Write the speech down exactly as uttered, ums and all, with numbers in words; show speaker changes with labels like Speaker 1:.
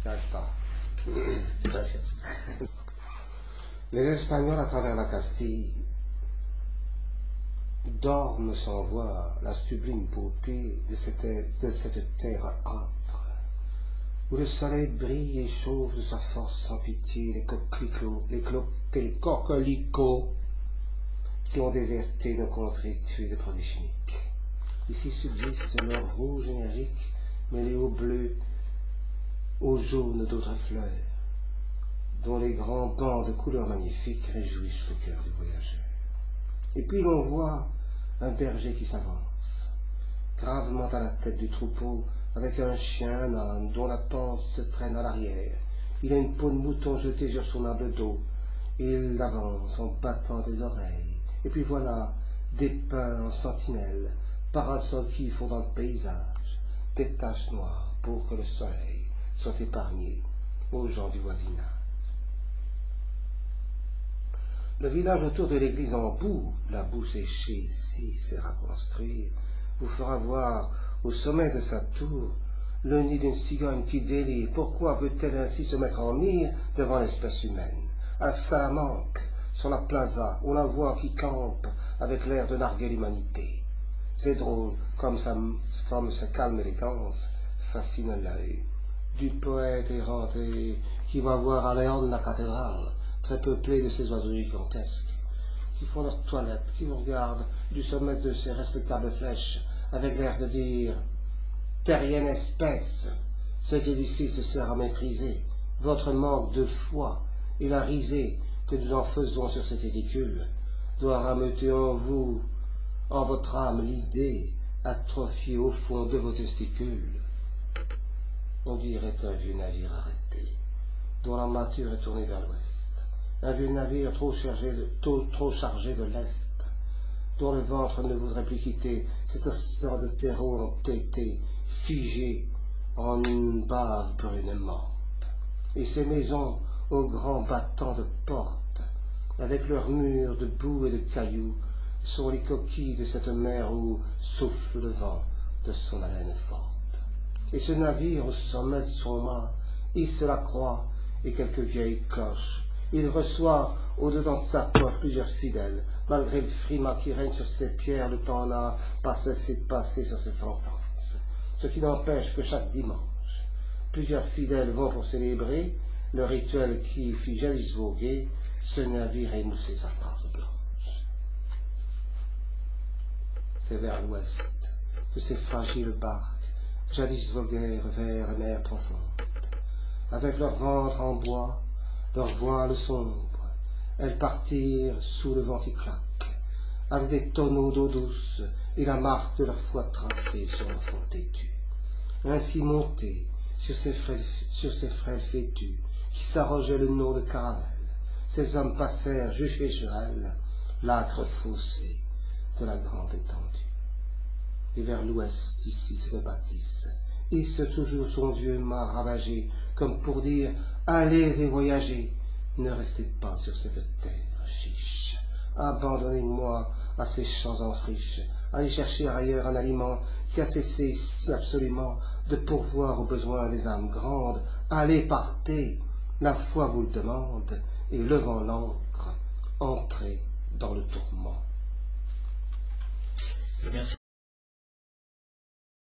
Speaker 1: Ya está.
Speaker 2: Gracias.
Speaker 1: Les Espagnols à travers la Castille dorment sans voir la sublime beauté de cette, de cette terre âpre, où le soleil brille et chauffe de sa force sans pitié les coquelicots, les, les coquelicots qui ont déserté nos contrées tuées de produits chimiques. Ici subsiste leur rouge énergique mêlé au bleu, au jaune d'autres fleurs, dont les grands bancs de couleurs magnifiques réjouissent le cœur du voyageur. Et puis l'on voit un berger qui s'avance, gravement à la tête du troupeau, avec un chien, un âne, dont la panse se traîne à l'arrière. Il a une peau de mouton jetée sur son humble dos. Il avance en battant des oreilles. Et puis voilà, des pins en sentinelle, parasols qui font dans le paysage, des taches noires pour que le soleil soit épargné aux gens du voisinage. Le village autour de l'église en boue, la boue séchée ici sert à construire, vous fera voir au sommet de sa tour le nid d'une cigogne qui délire. Pourquoi veut-elle ainsi se mettre en mire devant l'espèce humaine? À Salamanque, sur la plaza, on la voit qui campe avec l'air de narguer l'humanité. C'est drôle, comme sa, comme sa calme élégance fascine l'œil du poète erranté qui va voir à Léon la cathédrale, très peuplée de ces oiseaux gigantesques, qui font leur toilette, qui vous regardent du sommet de ces respectables flèches, avec l'air de dire « Terrienne espèce, cet édifice sert à mépriser votre manque de foi et la risée que nous en faisons sur ces édicules doit rameuter en vous, en votre âme, l'idée atrophiée au fond de vos testicules. » On dirait un vieux navire arrêté, dont la mâture est tournée vers l'ouest, un vieux navire trop chargé de, trop, trop chargé de l'est, dont le ventre ne voudrait plus quitter cet océan de terreau entêté, figé en une bave brunement. Et ces maisons aux grands battants de portes, avec leurs murs de boue et de cailloux, sont les coquilles de cette mer où souffle le vent de son haleine forte. Et ce navire, au sommet de son mât, hisse la croix et quelques vieilles cloches. Il reçoit au-dedans de sa poche plusieurs fidèles, malgré le frima qui règne sur ses pierres, le temps n'a pas cessé de passer sur ses sentences. Ce qui n'empêche que chaque dimanche, plusieurs fidèles vont pour célébrer le rituel qui fit jadis voguer ce navire émoussé sa trace blanche. C'est vers l'ouest que ces fragiles barques jadis voguèrent vers la mer profonde. Avec leur ventre en bois, leur voile sombre, elles partirent sous le vent qui claque, avec des tonneaux d'eau douce et la marque de leur foi tracée sur le fond têtu. Ainsi montés sur ces frêles, sur ces frêles fétus, qui s'arrogeaient le nom de caravelle, ces hommes passèrent juchés sur elles, l'âcre fossé de la grande étendue. Et vers l'ouest, ici, se bâtisse, hisse toujours son vieux mât ravagé, comme pour dire « Allez et voyagez, ne restez pas sur cette terre chiche. Abandonnez-moi à ces champs en friche, allez chercher ailleurs un aliment qui a cessé si absolument de pourvoir aux besoins des âmes grandes. Allez, partez, la foi vous le demande, et levant l'ancre, entrez dans le tourment. »